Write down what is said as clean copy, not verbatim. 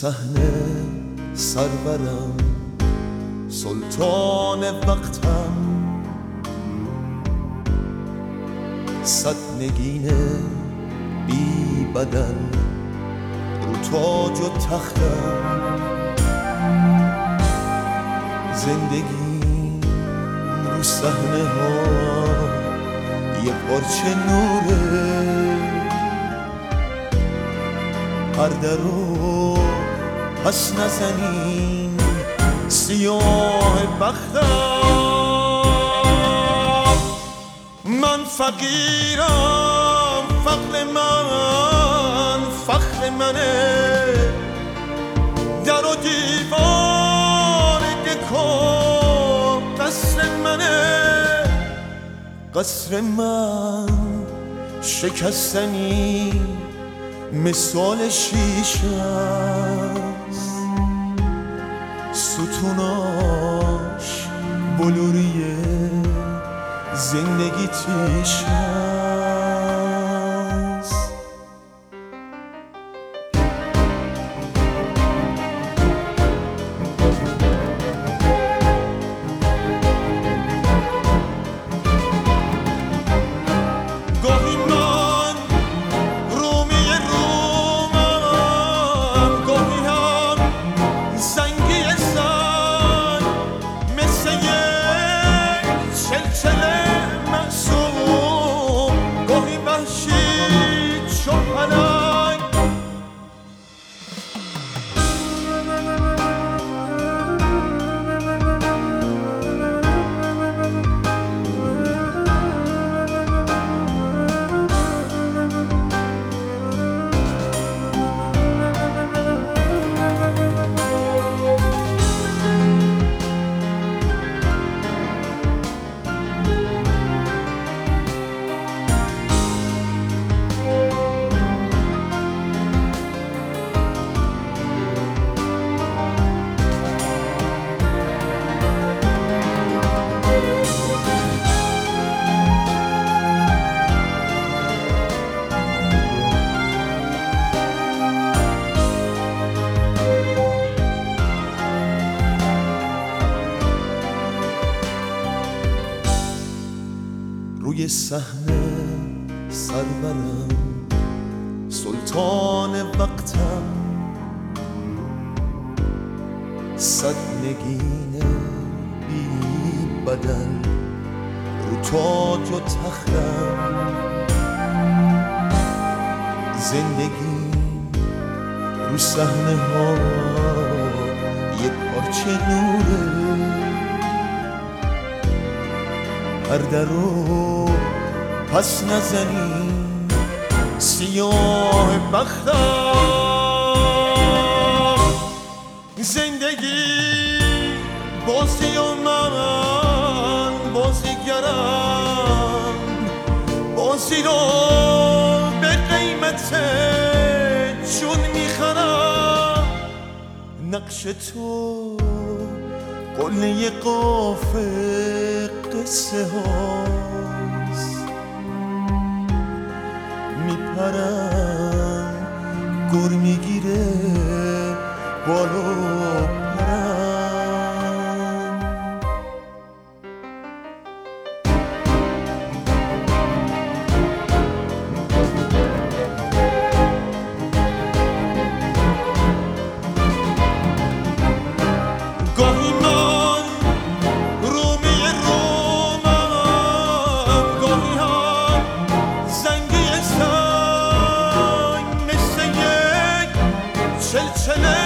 صحنه سرورم، سلطان وقتم، صد نگین بی بدل رو تاج و تختم. زندگی رو صحنه ها یه پارچه نوره، پرده رو پس نزنین سیاه بختم. من فقیرم، فقر من فخر منه، در و دیوار دکان قصر منه. قصر من شکستنی مثال شیشه است، ستوناش بلوریه، زندگی تیشه است. گاهی من رومی رومم، گاهی هم زنگی سنگ، مثل یک چلچله معصوم، گاهی وحشی چون پلنگ. روی صحنه سرورم، سلطان وقتم، صد نگین بی بدل رو تاج و تختم. زندگی رو صحنه ها یه پارچه نوره، پرده رو پس نزنین سیاه بختم. زندگی بازی و من بازیگرم، بازی رو به قیمت جون میخرم. نقش تو قله قاف قصه هاست، میپرم گر میگیره بالو پرم. گاهی من رومی رومم، گاهی هم زنگی سنگ، مثل یک چلچله